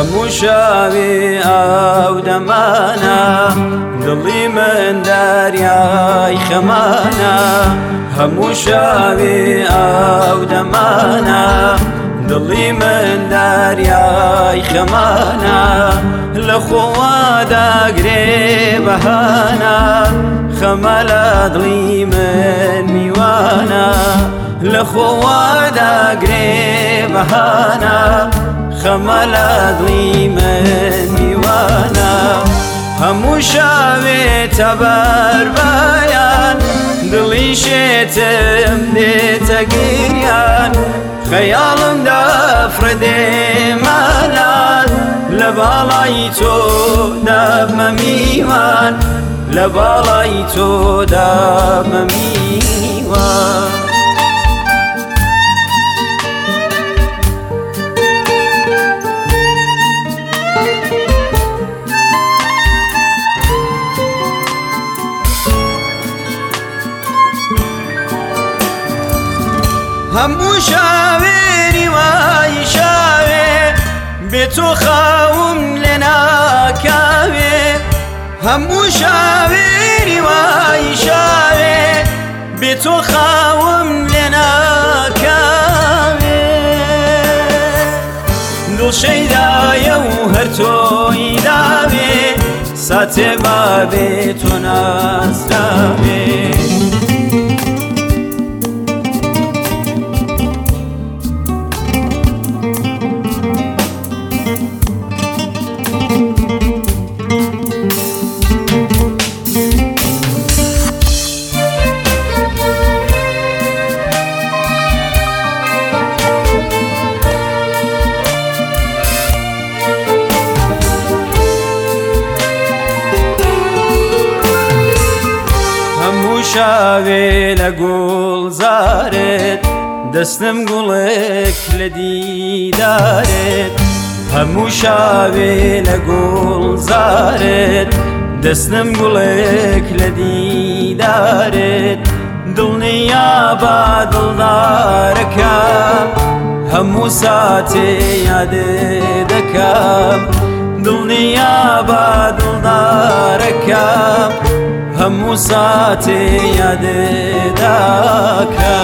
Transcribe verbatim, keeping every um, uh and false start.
هەموو شاوێ ئاو دەمانە دڵی من دەریای خەمانە هەموو شاوێ ئاو دەمانە دڵی من دەریای خەمانە لە خۆوا دەگرێ بەهانە خەمە لە دڵی من میوانە لە خۆوا دەگرێ بەهانە خەمە لە دڵی من میوانە هەموو شاوێتە بەربایان دڵی شێتم دێتە گریان خەیاڵم دەفڕێدێ مەلال لە باڵای تۆ دەبمە میوان لە باڵای تۆ دەبمە میوان هەموو شاوێری وای شاوێ بێ تۆ خاوم لێ ناکاوێ هەموو شاوێری وای شاوێ بێ تۆ خاوم لێ ناکاوێ دڵشەی دایە و هەر تۆی داوێ ساتێ بابێ تۆ نازداوێ شاوێ لە گوڵزارێت دەستم گوڵێک لە دیدارێت هەموو شاوێ لە گوڵزارێت دەستم گوڵێک لە دیدارێت دڵنیا بە دڵدارەکەم هەموو ساتێ یادێ دەکەم دڵنیا بە دڵدارەکەم هەموو ساتێ یادێ دەکەم